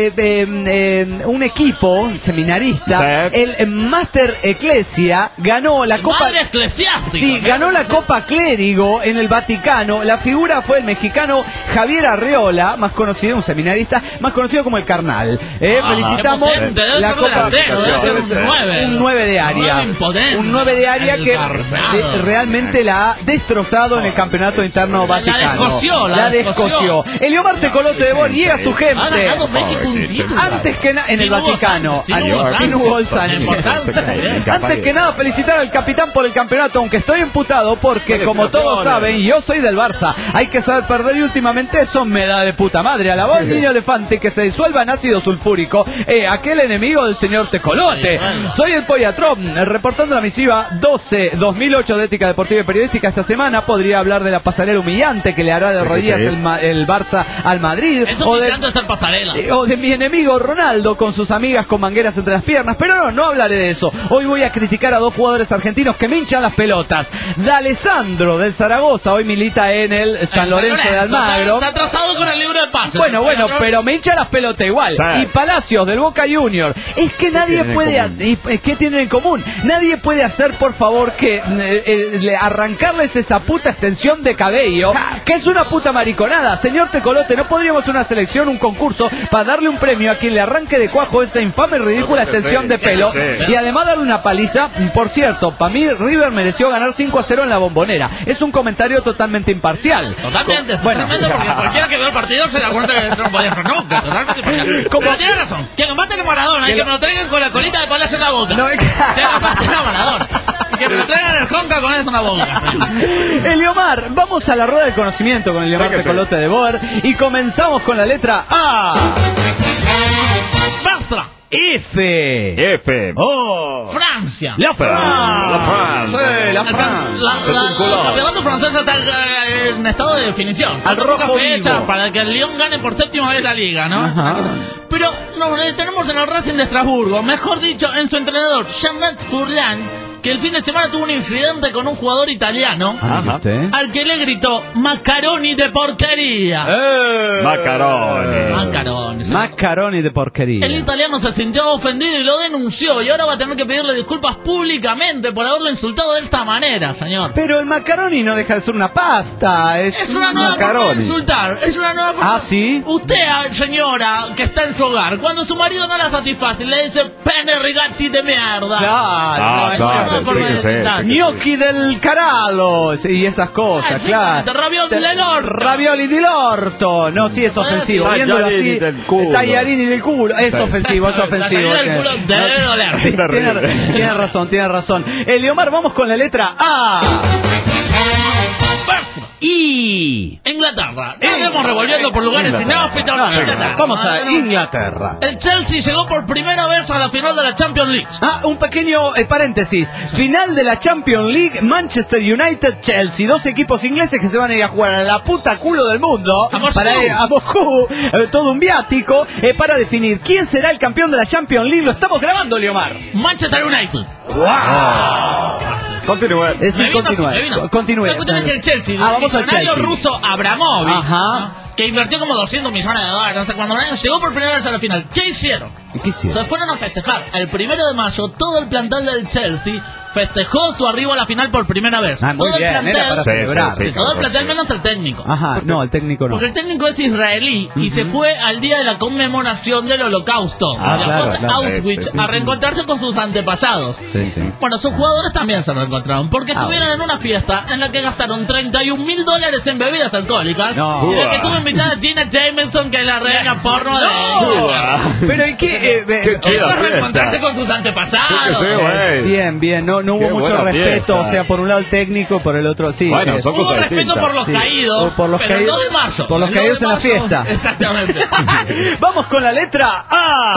un equipo seminarista, Sí. el Master Ecclesia, ganó la Copa... Madre eclesiástica. Sí, ganó la Copa Clérigo en el Vaticano. La figura fue el mexicano Javier Arreola, más conocido, un seminarista, más conocido como el Carnal. Felicitamos Qué potente, debe la ser Copa. delantero, debe ser un 9. Un 9 de área. Un 9 impotente. Un 9 de área El que Carnal. realmente la ha destrozado en el campeonato interno vaticano. descoció, la descoció. Eliomar Tecolote de Bor llega a su Ha gente. ganado México un título. Antes que nada, en Sin el Hugo Vaticano. Sánchez, Sin Hugo Sánchez. Importante. Antes que nada, felicitar al capitán por el campeonato, aunque estoy imputado porque, como todos saben, yo soy del Barça. Hay que saber perder y últimamente eso me da de puta madre. A la voz niño elefante que se disuelva en ácido sulfúrico. Aquel enemigo del señor Tecolote. Soy el Pollatrón, reportando la misiva 12-2008 de Ética Deportiva y Periodística. Esta semana podría hablar de la pasarela humillante que le hará de rodillas el Barça al Madrid. Es humillante ser pasarela. O de mi enemigo Ronaldo con sus amigas con mangueras entre las piernas. Pero no hablaré de eso. Hoy voy a criticar a dos jugadores argentinos que me hinchan las pelotas. D'Alessandro del Zaragoza, hoy milita en el San Lorenzo de Almagro. Está atrasado con el libro de pases. Bueno, pero me hincha las pelotas igual. Sí. Y Palacios del Boca Junior. Es que nadie tienen en puede... ¿Qué tienen en común? Nadie puede hacer, por favor, que arrancarles esa puta extensión de cabello, que es una puta mariconada. Señor Tecolote, ¿no podríamos una selección, un concurso, para darle un premio a quien le arranque de cuajo esa infame y ridícula extensión de pelo? sí. Y además darle una paliza. Por cierto, para mí River mereció ganar 5-0 en la Bombonera. Es un comentario totalmente imparcial. Totalmente, Bueno. totalmente, porque cualquiera que vea el partido se da cuenta que eso no podía ser nunca. Totalmente imparcial. Pero tiene razón, que nos maten a Maradona y que me lo traigan con la colita de Palacio en la boca. No, Que nos maten a Maradona. Y que me lo traigan el conca con eso en la boca. Eliomar, vamos a la rueda del conocimiento con Eliomar Sí que Tecolote de Bor y comenzamos con la letra A. Bastra. F. Oh. Francia. La France. Sí, la El France. campeonato francés está en estado de definición. Al Faltan rojo pocas fechas vivo. para que el Lyon gane por séptima vez la liga, ¿no? Ajá. Pero nos detenemos en el Racing de Estrasburgo, mejor dicho, en su entrenador, Jean-Jacques Furlan, que el fin de semana tuvo un incidente con un jugador italiano, ¿Y usted? al que le gritó macaroni de porquería. Macaroni. Macaroni. sí. Macaroni de porquería. El italiano se sintió ofendido y lo denunció, y ahora va a tener que pedirle disculpas públicamente por haberlo insultado de esta manera, señor. Pero el macaroni no deja de ser una pasta. Es una un nueva forma de macaroni. insultar. Es una nueva forma. Ah, ¿sí? Usted, señora, que está en su hogar, cuando su marido no la satisface, le dice pene rigatti de mierda. Claro, es una claro, nueva forma sí de que sé, insultar. sí que Gnocchi del caralo y esas cosas, Exactamente, claro. ravioli dell'orto. Ravioli dell'orto. No, sí es ofensivo. decir, Viéndolo tallarini así, del culo. tallarini del culo. Es ofensivo, es La ofensivo. salida del culo debe doler. Tiene razón. Eliomar, vamos con la letra A. I. Inglaterra. No andemos revolviendo por lugares inhóspitos. Inglaterra. Vamos a Inglaterra. El Chelsea llegó por primera vez a la final de la Champions League. Un pequeño paréntesis. Final de la Champions League, Manchester United, Chelsea. Dos equipos ingleses que se van a ir a jugar a la puta culo del mundo. A Moscú. Para ir a Moscú. Todo un viático. Para definir quién será el campeón de la Champions League. Lo estamos grabando, Eliomar. Manchester United. Continúe. Es decir, Me vino. continúe. La cuestión es que el Chelsea, el vamos al millonario Chelsea. ruso Abramovich, Ajá. ¿no? que invirtió como 200 millones de dólares, no sé cuándo, llegó por primera vez a la final. ¿Qué hicieron? ¿Qué hicieron? Se fueron a festejar. El 1 de mayo, todo el plantel del Chelsea festejó su arribo a la final por primera vez. Muy todo bien, el plantel, era para celebrar. sí, todo el plantel menos el técnico. Ajá, no, el técnico no. Porque el técnico es israelí y se fue al día de la conmemoración del Holocausto. Viajó claro, a claro. Auschwitz a reencontrarse con sus antepasados. Sí. Bueno, sus jugadores también se reencontraron porque estuvieron en una fiesta en la que gastaron $31,000 en bebidas alcohólicas No. y en la que estuvo invitada Gina Jameson, que es la reina porno de Pero ¿y qué? Qué chido. Eso es reencontrarse con sus antepasados. Sí que sí, güey. Bien, no hubo Qué mucho buena respeto, fiesta. o sea, por un lado el técnico, por el otro sí. Bueno, son Hubo cosas respeto distintas. por los Sí. caídos, Por los pero caídos- el 2 de marzo. por los el 2 caídos de en la marzo, fiesta. Exactamente. Vamos con la letra A.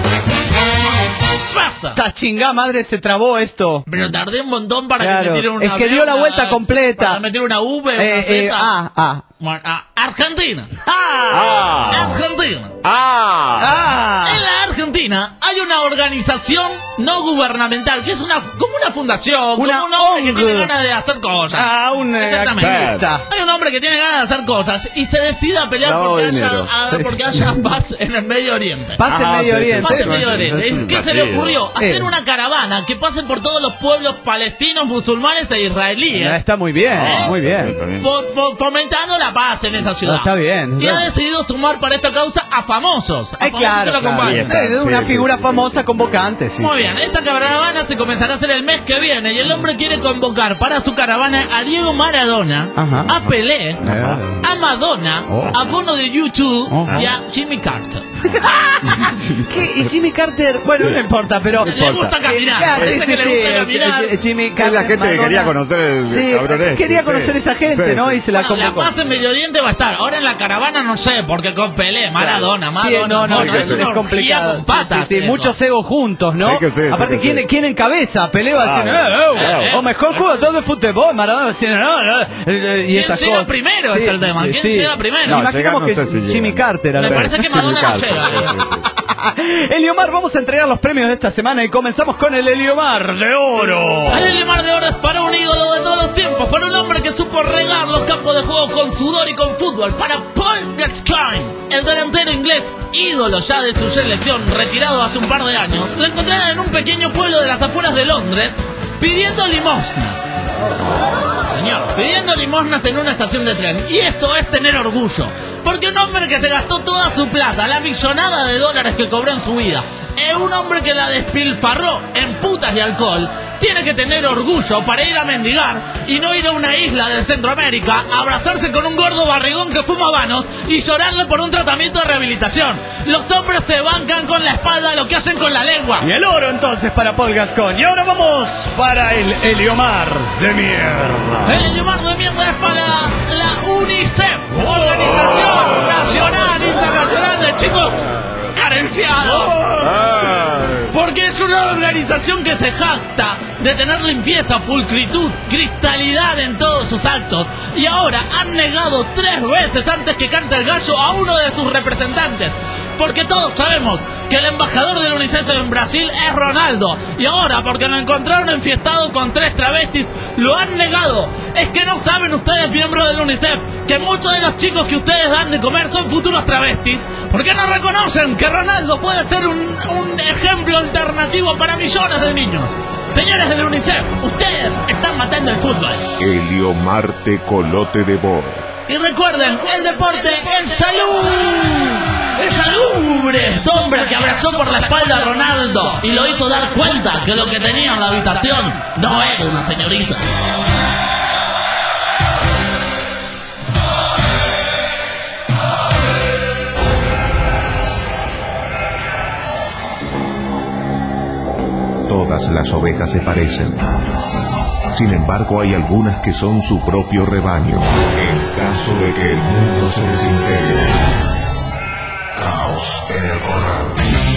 Basta. ¡Ta chingada madre, se trabó esto! Pero tardé un montón para Claro, que me tiren una es que dio la vuelta completa. Para meter una V, una Z. A. Bueno, Argentina. Ah. Argentina. Ah. En la Argentina hay una organización no gubernamental que es como una fundación, Una como un hombre que ONG. tiene ganas de hacer cosas. Exactamente. activista. Hay un hombre que tiene ganas de hacer cosas y se decide a pelear Lavado porque de haya, dinero. porque haya paz en el Medio Oriente. Paz en Ajá, Medio sí, Oriente. Paz en Medio Oriente. ¿Qué se le ocurrió? Hacer Eh. una caravana que pase por todos los pueblos palestinos, musulmanes e israelíes. Está muy bien, muy bien. Fomentando la paz en esa ciudad. Está bien. Y ha decidido sumar para esta causa a famosos. A famosos Claro, que lo acompañan. Bien. Es una Sí, figura sí, famosa convocante, sí. Muy bien, esta caravana se comenzará a hacer el mes que viene y el hombre quiere convocar para su caravana a Diego Maradona, Ajá. a Pelé, a Madonna, a Bono de YouTube y a Jimmy Carter. ¿Qué? ¿Y Jimmy Carter? Bueno, no importa, pero... Le gusta caminar. Sí, Dice que le gusta caminar. Jimmy Carter, Es la gente que Madonna. quería conocer el Sí, cabrón este. quería Sí. conocer esa gente, Sí, ¿no? sí. Y se la Bueno, la convocó. paz en Medio Oriente va a estar. Ahora en la caravana no sé, porque con Pelé, Maradona, Sí, no, Bono, es una orgía complicado. con patas. Sí, eso. muchos egos juntos, ¿no? Sí que sí, Aparte, sí que sí. ¿quién encabeza? Pelé va a decir, o mejor jugador de fútbol, Maradona va a decir, y ¿Quién esas llega cosas. primero es el tema? ¿Quién llega primero? No, Imaginamos llegar que no sé es si Jimmy llega. Carter. a Me ver. parece que Madonna no llega. Eliomar, vamos a entregar los premios de esta semana y comenzamos con el Eliomar de Oro. El Eliomar de Oro es para un ídolo de todos los tiempos, para un hombre que supo regar los campos de juego con sudor y con fútbol, para Paul Gascoigne, el delantero inglés, ídolo ya de su selección, retirado hace un par de años. Lo encontraron en un pequeño pueblo de las afueras de Londres, pidiendo limosnas. Señor, pidiendo limosnas en una estación de tren. Y esto es tener orgullo. Porque un hombre que se gastó toda su plata, la millonada de dólares que cobró en su vida, es un hombre que la despilfarró en putas y alcohol, tiene que tener orgullo para ir a mendigar y no ir a una isla de Centroamérica, abrazarse con un gordo barrigón que fuma habanos y llorarle por un tratamiento de rehabilitación. Los hombres se bancan con la espalda lo que hacen con la lengua. Y el oro entonces para Paul Gascoigne. Y ahora vamos para el Eliomar de mierda. El Eliomar de mierda es para la UNICEF, Organización Nacional Internacional de Chicos Carenciados. organización que se jacta de tener limpieza, pulcritud, cristalidad en todos sus actos, y ahora han negado 3 veces antes que cante el gallo a uno de sus representantes. Porque todos sabemos que el embajador del UNICEF en Brasil es Ronaldo. Y ahora, porque lo encontraron enfiestado con 3 travestis, lo han negado. Es que no saben ustedes, miembros del UNICEF, que muchos de los chicos que ustedes dan de comer son futuros travestis. ¿Por qué no reconocen que Ronaldo puede ser un ejemplo alternativo para millones de niños? Señores del UNICEF, ustedes están matando el fútbol. Helio Marte Colote de Bo. Y recuerden, el deporte es salud. Es salubre. Sombra que abrazó por la espalda a Ronaldo y lo hizo dar cuenta que lo que tenía en la habitación no era una señorita. Todas las ovejas se parecen. Sin embargo, hay algunas que son su propio rebaño. En caso de que el mundo se desintegre. Caos en el corral.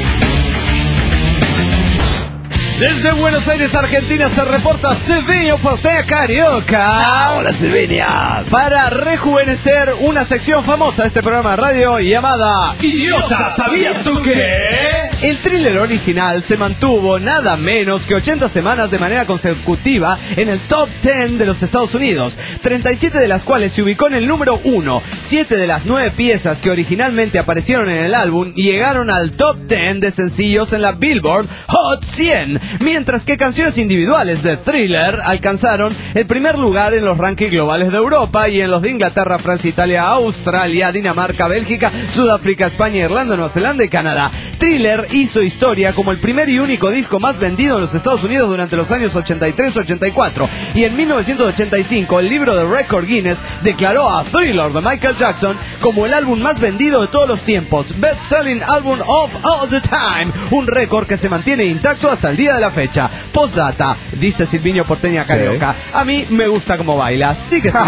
Desde Buenos Aires, Argentina, se reporta Silvinio Portea Carioca. Hola, Silvinia. Para rejuvenecer una sección famosa de este programa de radio llamada Idiota, ¿sabías tú qué? El thriller original se mantuvo nada menos que 80 semanas de manera consecutiva en el top 10 de los Estados Unidos, 37 de las cuales se ubicó en el número 1. 7 de las 9 piezas que originalmente aparecieron en el álbum llegaron al top 10 de sencillos en la Billboard Hot 100, mientras que canciones individuales de Thriller alcanzaron el primer lugar en los rankings globales de Europa y en los de Inglaterra, Francia, Italia, Australia, Dinamarca, Bélgica, Sudáfrica, España, Irlanda, Nueva Zelanda y Canadá. Thriller hizo historia como el primer y único disco más vendido en los Estados Unidos durante los años 83-84, y en 1985 el libro de Record Guinness declaró a Thriller de Michael Jackson como el álbum más vendido de todos los tiempos, Best Selling Album of All the Time, un récord que se mantiene intacto hasta el día de la fecha. Postdata, dice Silvinio Porteña Carioca, a mí me gusta cómo baila, sí que sí.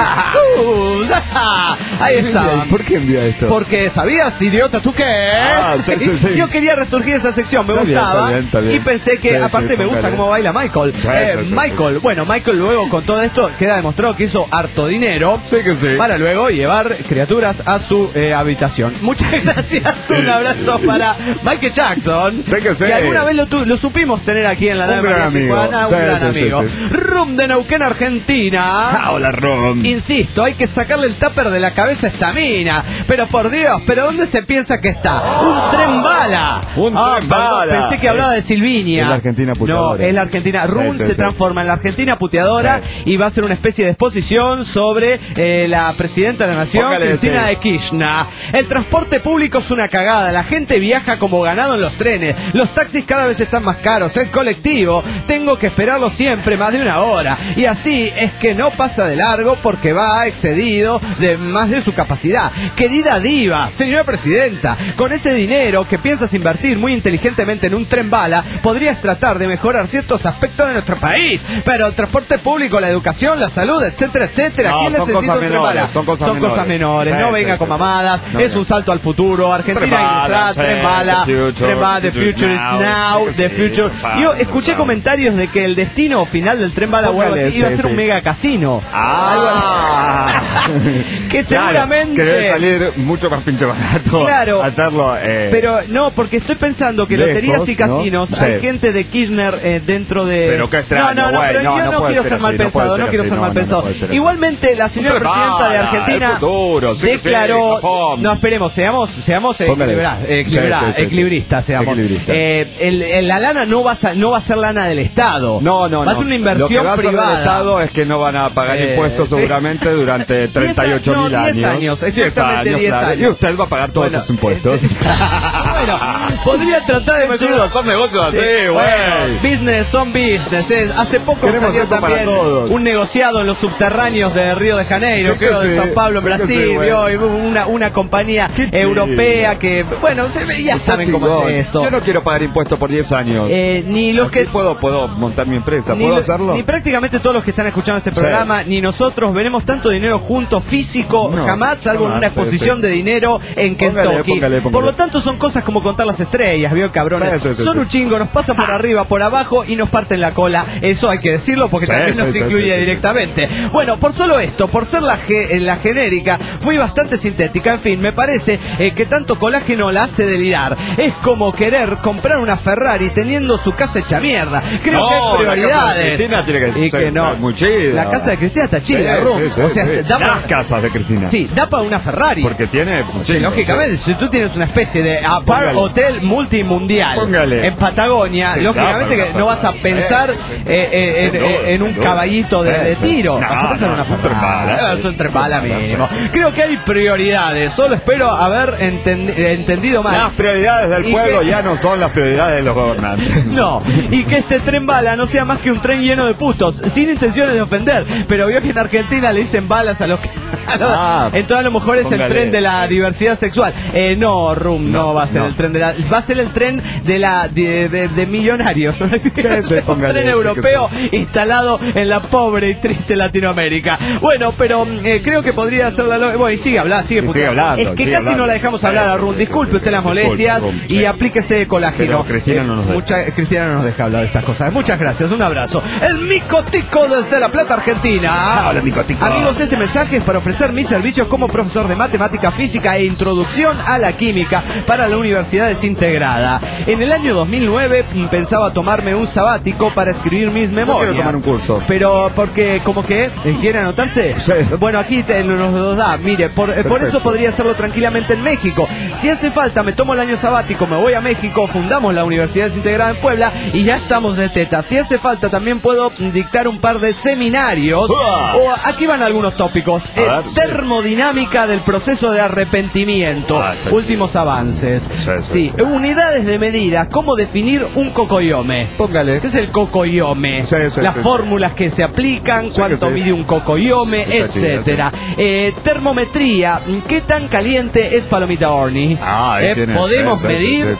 Ahí está. ¿Por qué envía esto? Porque, ¿sabías, idiota, tú qué? Sí. Yo quería resurgir esa sección, me gustaba, está bien. y pensé que, aparte, me gusta cómo baila Michael. Michael luego con todo esto queda demostrado que hizo harto dinero para luego llevar criaturas a su habitación. Muchas gracias, un abrazo para Michael Jackson, que alguna vez lo supimos tener aquí en la nave María Tijuana, un gran amigo. Rum de Neuquén, Argentina. Hola, Rum. Insisto, hay que sacarle el tupper de la cabeza a esta mina. Pero por Dios, ¿pero dónde se piensa que está? ¡Un tren bala! Tren bala. Pensé que hablaba de Silvinia. Es la Argentina puteadora. No, es la Argentina. Rum se transforma en la Argentina puteadora y va a hacer una especie de exposición sobre la presidenta de la nación, Cristina de Kirchner. El transporte público es una cagada. La gente viaja como ganado en los trenes. Los taxis cada vez están más caros. El colectivo, tengo que esperarlo siempre más de una hora. Y así es que no pasa de largo porque va excedido de más de su capacidad. Querida diva, señora presidenta, con ese dinero que piensas invertir muy inteligentemente en un tren bala, podrías tratar de mejorar ciertos aspectos de nuestro país. Pero el transporte público, la educación, la salud, etcétera, etcétera. ¿Quién necesita un tren bala? Son cosas menores. No venga con mamadas. Es un salto al futuro. Argentina industrial, tren bala, the future is now, the future. Yo escuché comentarios de que el destino final del tren bala iba a ser un mega casino. Que seguramente debe salir mucho más pinche barato hacerlo. Pero no, porque estoy pensando que loterías y casinos, hay gente de Kirchner dentro de... Pero qué extraño, pero yo no quiero ser mal pensado, no quiero ser mal pensado. Igualmente, la señora presidenta de Argentina declaró... No, esperemos, seamos equilibristas, seamos. La lana no va a ser lana del Estado. No. Va a ser una inversión privada. Del Estado es que no van a pagar impuestos seguramente durante 38.000 años. 10 años, exactamente 10 años. Y usted va a pagar todos esos impuestos. Bueno, podría tratar de mejorar. Son negocios así, güey. Business son business. Hace poco salió también un negociado en los subterráneos de Río de Janeiro, de San Pablo, en Brasil. Una compañía europea que, bueno, ya saben cómo es esto. Yo no quiero pagar impuestos por 10 años. Ni los que puedo montar mi empresa, ¿puedo hacerlo? Ni prácticamente todos los que están escuchando este programa, ni nosotros veremos tanto dinero juntos contacto físico jamás, salvo en una exposición de dinero en Kentucky. Póngale. Por lo tanto, son cosas como contar las estrellas, ¿vio, cabrones? Son un chingo, nos pasan por arriba, por abajo y nos parten la cola. Eso hay que decirlo porque también nos incluye directamente. Bueno, por solo esto, por ser la genérica, fui bastante sintética. En fin, me parece que tanto colágeno la hace delirar. Es como querer comprar una Ferrari teniendo su casa hecha mierda. Creo que hay prioridades. Cristina tiene que y que no. Muy chida. La casa de Cristina está chida, o sea, da para las casas de Cristina. Sí, da para una Ferrari. Porque tiene... Sí, lógicamente, si tú tienes una especie de apart hotel multimundial en Patagonia, lógicamente que no vas a pensar en un caballito de tiro. Vas a pensar en una Ferrari. Un trepala mínimo. Creo que hay prioridades. Solo espero haber entendido mal. Las prioridades del pueblo ya no son las prioridades de los gobernantes. No, y que este tren bala no sea más que un tren lleno de putos, sin intenciones de ofender. Pero vio que en Argentina le dicen balas a los que... Entonces a lo mejor es el tren de la diversidad sexual. No, no va a ser el tren de la... Va a ser el tren de millonarios. Un tren europeo instalado en la pobre y triste Latinoamérica. Bueno, pero creo que podría ser la... Bueno, y sigue hablando. Es que casi no la dejamos hablar a Rum. Disculpe usted las molestias y aplíquese colágeno. Cristina no nos deja. Cristina no nos deja hablar de estas cosas. Muchas gracias, un abrazo. El Micotico desde La Plata, Argentina. Hola, Micotico. Amigos, este mensaje es para ofrecer mis servicios como profesor de matemática, física e introducción a la química para la Universidad Desintegrada. En el año 2009 pensaba tomarme un sabático para escribir mis memorias. Quiero tomar un curso. Pero porque, ¿cómo que? ¿Quiere anotarse? Sí. Bueno, aquí nos da. Mire, por eso podría hacerlo tranquilamente en México. Si hace falta, me tomo el año sabático, me voy a México, fundamos la Universidad Desintegrada en Puebla y ya estamos de teta. Si hace falta, también puedo dictar un par de seminarios. Aquí van algunos tópicos. Termodinámica del proceso de arrepentimiento. Últimos avances. Sí. Unidades de medida. ¿Cómo definir un cocoyome? Póngale. ¿Qué es el cocoyome? Las fórmulas que se aplican, cuánto mide un cocoyome, etcétera. Termometría. ¿Qué tan caliente es Palomita Orni? ¿Podemos medir?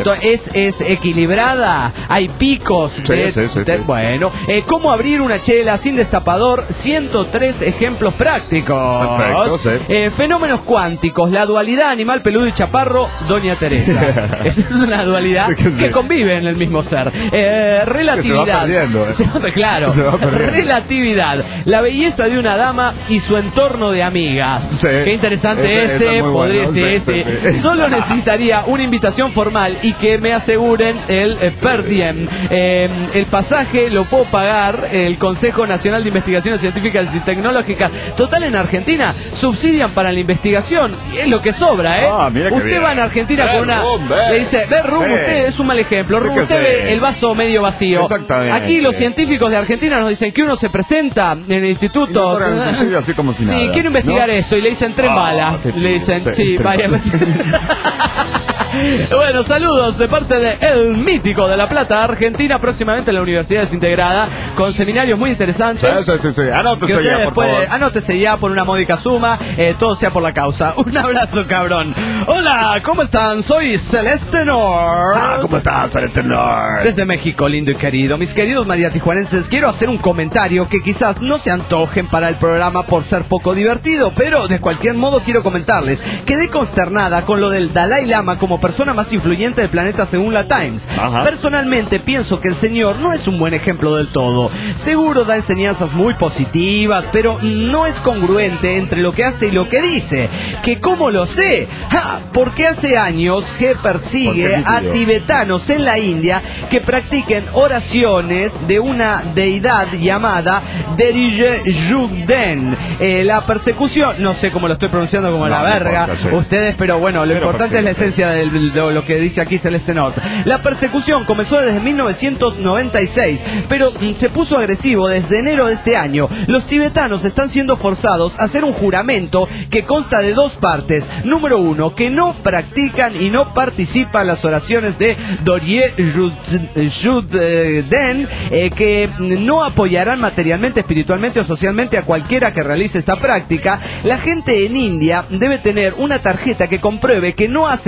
¿Es equilibrada? ¿Hay picos? Bueno. ¿Cómo abrir una chela sin destapador? 103 ejemplos prácticos. Perfecto, fenómenos cuánticos, la dualidad animal peludo y chaparro, Doña Teresa. Esa es una dualidad que convive en el mismo ser. Relatividad. Claro. Relatividad. La belleza de una dama y su entorno de amigas. Qué interesante ese. Podría ser. Solo necesitaría una invitación formal y que me aseguren el per diem. El pasaje lo puedo pagar el Consejo Nacional de Investigaciones Científicas y Tecnológicas. Total, en Argentina subsidian para la investigación, es lo que sobra, usted va en Argentina con una... Le dice, ve Rum, usted es un mal ejemplo. Rum, usted ve el vaso medio vacío. Exactamente. Aquí los científicos de Argentina nos dicen que uno se presenta en el instituto. Así como si nada, quiero investigar esto. Y le dicen tren bala. Le dicen, varias veces. Bueno, saludos de parte de El Mítico de La Plata, Argentina, próximamente en la Universidad Desintegrada, con seminarios muy interesantes. Anótese ya, por favor. Anótese ya por una módica suma, todo sea por la causa. Un abrazo, cabrón. Hola, ¿cómo están? Soy Celeste Nord. ¿Cómo estás, Celeste Nord? Desde México, lindo y querido. Mis queridos mariatijuanenses, quiero hacer un comentario que quizás no se antojen para el programa por ser poco divertido, pero de cualquier modo quiero comentarles. Quedé consternada con lo del Dalai Lama como persona más influyente del planeta según la Times. Personalmente pienso que el señor no es un buen ejemplo del todo. Seguro da enseñanzas muy positivas, pero no es congruente entre lo que hace y lo que dice. ¿Que cómo lo sé? Porque hace años que persigue a tibetanos en la India que practiquen oraciones de una deidad llamada Derige Yugden. La persecución, no sé cómo lo estoy pronunciando como la verga, ustedes, pero bueno, lo importante es la esencia de lo que dice aquí Celeste Nord. La persecución comenzó desde 1996, pero se puso agresivo desde enero de este año. Los tibetanos están siendo forzados a hacer un juramento que consta de dos partes. Número 1, que no practican y no participan en las oraciones de Dorje Yugden, que no apoyarán materialmente, espiritualmente o socialmente a cualquiera que realice esta práctica. La gente en India debe tener una tarjeta que compruebe que no hace la práctica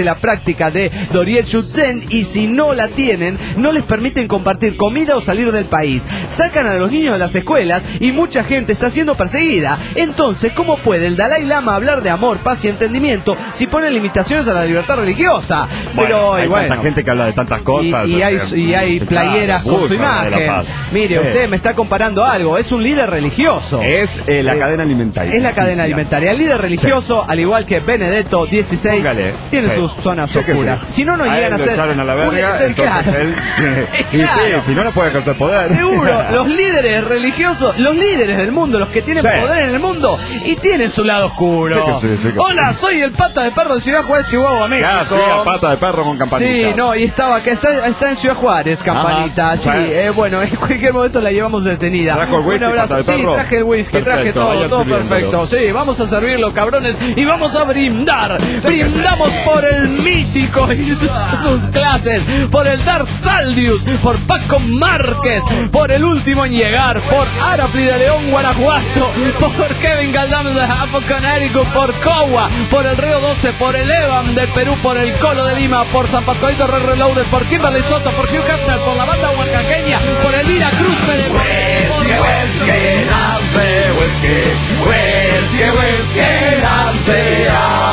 práctica de Dorie-Shuten, y si no la tienen, no les permiten compartir comida o salir del país. Sacan a los niños de las escuelas y mucha gente está siendo perseguida. Entonces, ¿cómo puede el Dalai Lama hablar de amor, paz y entendimiento si pone limitaciones a la libertad religiosa? Pero hay tanta gente que habla de tantas cosas. Y hay playeras con su imagen. Mire, usted me está comparando algo. Es un líder religioso. Es la cadena alimentaria. Es la cadena alimentaria. El líder religioso, al igual que Benedetto XVI, tiene sus zonas oscuras. Si no, no llegan a ser... echaron a la verga, entonces él... Y sí, si no puede ejercer poder. Seguro, los líderes religiosos, los líderes del mundo, los que tienen poder en el mundo, y tienen su lado oscuro. Hola, soy el Pata de Perro de Ciudad Juárez, Chihuahua, México. Pata de Perro con campanita. Sí, no, y está en Ciudad Juárez, campanita. Ajá, sí, bueno, en cualquier momento la llevamos detenida. ¿Trajo el whisky, un abrazo. Sí, traje el whisky, traje todo perfecto. Sí, vamos a servirlo, cabrones, y vamos a brindar. Brindamos por el mítico y sus clases, por el Dark Saldius, por Paco Márquez, por el último en llegar, por Arapli de León, Guanajuato, por Kevin Galdame de Japón, Connecticut, por Cowa, por el Río 12, por el Evan de Perú, por el Colo de Lima, por San Pascualito Red Reloaded, por Kimberly Soto, por Hugh Hefner, por la banda oaxaqueña, por Elvira Cruz Pérez. Whisky, nace, whisky, nace,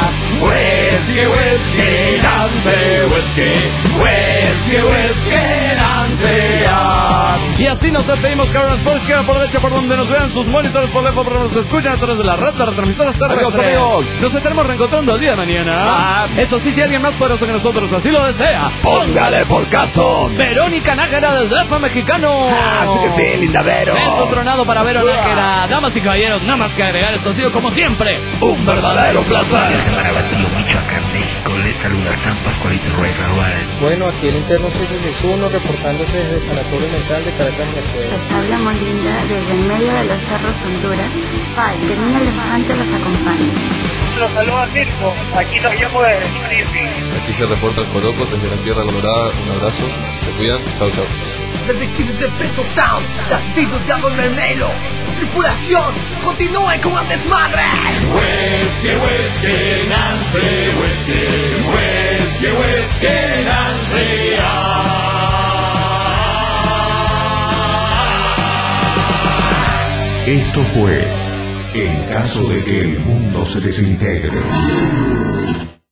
whisky, nace, whisky, nace. Y así nos despedimos, cabrones, por izquierda, por derecha, por donde nos vean sus monitores, por lejos, por donde nos escuchan a través de la red de retransmisoras terrestres. Adiós, amigos. Nos estaremos reencontrando el día de mañana. Eso sí, si alguien más poderoso que nosotros así lo desea, póngale por caso. Verónica Nájera del DF mexicano. Así que sí, linda Vero. Beso tronado para Vero Nájera. Damas y caballeros, nada más que agregar, esto ha sido como siempre un verdadero placer. Bueno, aquí el interno 661 reportándose desde el Sanatorio Mental de Caracas, Venezuela. Les habla Molinda desde en medio de los cerros Honduras. Que niño elefante los acompañe. Los saluda Mirko, aquí los llamo desde Chiripi. Aquí se reporta el Coroco desde la Tierra Colorada. Un abrazo, se cuidan, chao chao. Desde Kids de Preto Town, David Llamo Mermelo. Tripulación, continúe con el desmadre. Whisky, Nancy, whisky, Nancy. Esto fue En caso de que el mundo se desintegre.